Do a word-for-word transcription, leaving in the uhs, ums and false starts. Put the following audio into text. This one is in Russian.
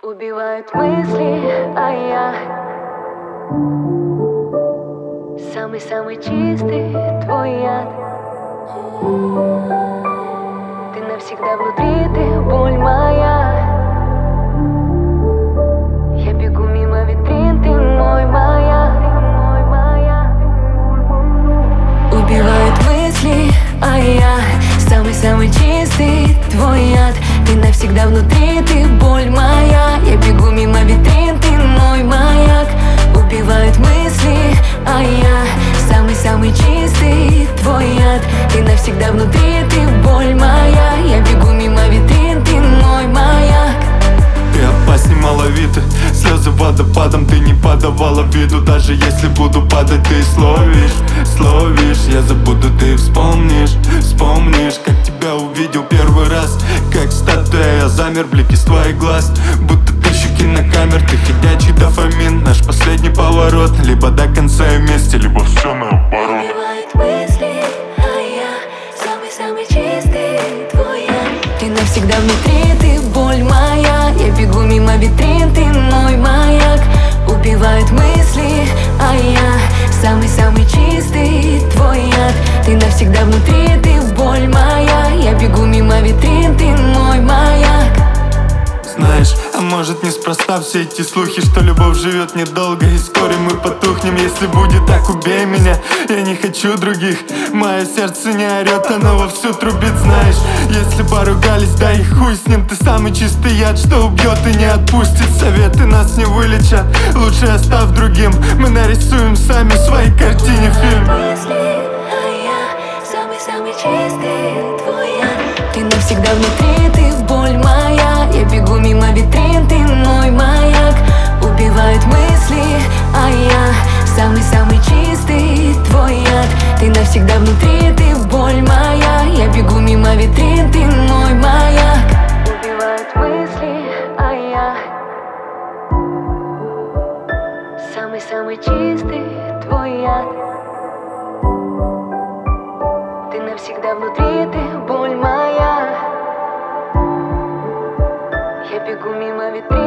Убивают мысли, а я самый-самый чистый твой яд. Ты навсегда внутри, ты боль моя. Я бегу мимо витрин, ты мой маяк. Убивают мысли, а я самый-самый чистый твой яд. Ты навсегда внутри, ты боль моя. Я бегу мимо витрин, ты мой маяк. Убивают мысли, а я самый-самый чистый твой яд. Ты навсегда внутри, ты боль моя. Я бегу мимо витрин, ты мой маяк. Ты опасней малавиты, слезы водопадом ты не подавала виду. Даже если буду падать, ты словишь, словишь. Я забуду, ты вспомнишь, вспомнишь. Как тебя увидел первый раз, как статуя я замер, блик из твоих глаз. Будто тысячи кинокамер, ты ходячий дофамин. Наш последний поворот, либо до конца и вместе, либо все наоборот. Убивают мысли, а я самый-самый чистый твой яд. Ты навсегда внутри, ты боль моя. Я бегу мимо витрин, ты мой маяк. Убивают мысли, а я самый-самый чистый твой яд. Ты навсегда внутри, ты боль моя. Я бегу мимо витрин, ты мой маяк. Знаешь, а может неспроста все эти слухи, что любовь живет недолго и вскоре мы потухнем. Если будет так, убей меня, я не хочу других. Мое сердце не орет, оно вовсю трубит, знаешь. Если поругались, да и хуй с ним. Ты самый чистый яд, что убьет и не отпустит. Советы нас не вылечат, лучше оставь другим. Мы нарисуем сами в своей картине фильм. Самый чистый твой яд. Ты навсегда внутри, ты боль моя. Я бегу мимо витрин, ты мой маяк. Убивают мысли, а я самый-самый чистый твой яд. Ты навсегда внутри, ты боль моя. Я бегу мимо витрин, ты мой маяк. Убивают мысли, а я самый-самый чистый твой яд. Ты навсегда внутри, ты боль моя. Я бегу мимо витрин.